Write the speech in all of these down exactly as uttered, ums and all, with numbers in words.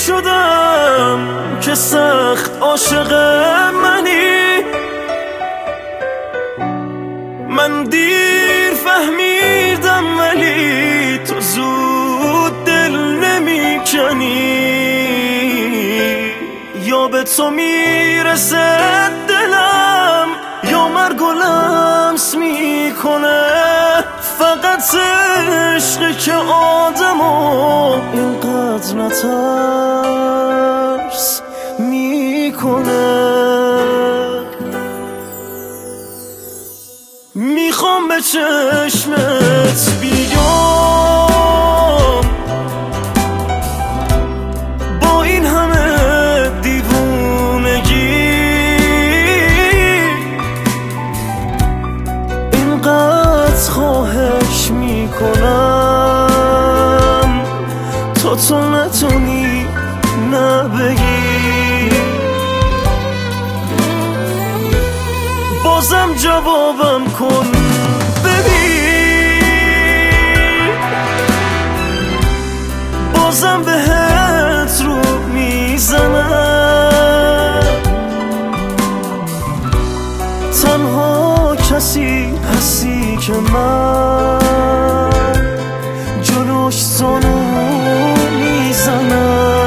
شدم که سخت عاشق منی. من دیر فهمیدم ولی تو زود دل نمی کنی. یا به تو میرسه دلم یا مرگ و لمس میکنه. فقط عشقی که آدمو اینقدر نترس میکنه. میخوام به چشمت بیام با این همه دیوونگی. اینقدر خواهش میکنم تا تو نتونی نبگی. بازم جوابم کن ببین. بازم بهت رو میزنم. تنها کسی هستی که من جلوش زانو میزنم.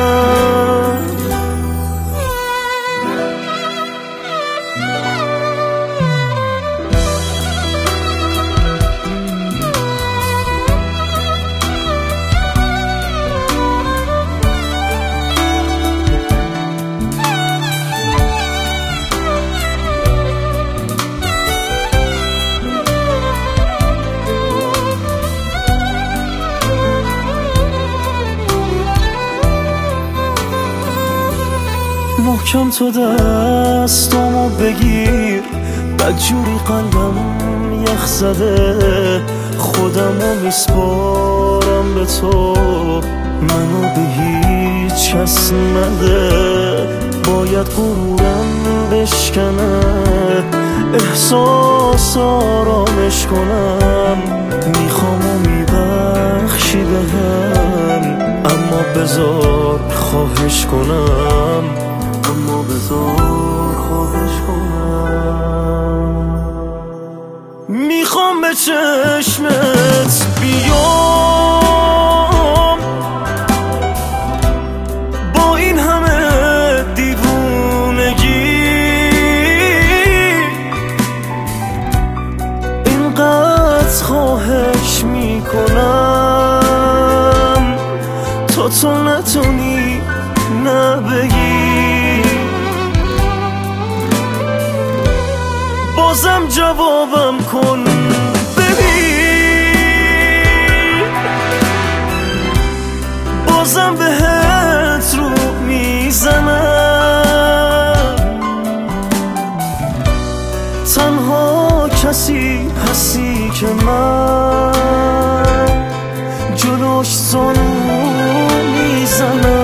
محکم تو دستامو بگیر، بدجوری قلبم یخ زده. خودمو میسپارم به تو، منو به هیچ کس نده. باید غرورم بشکنه، احساس آرامش کنم. میخوام و میبخشی بهم، اما بذار خواهش کنم. اما بذار خواهش کنم. میخوام به چشمت بیام با این همه دیوونگی. اینقدر خواهش میکنم تا تو نتونی نبگی. بازم جوابم کن ببین. بازم بهت رو میزنم. تنها کسی هستی که من جلوش زانو میزنم.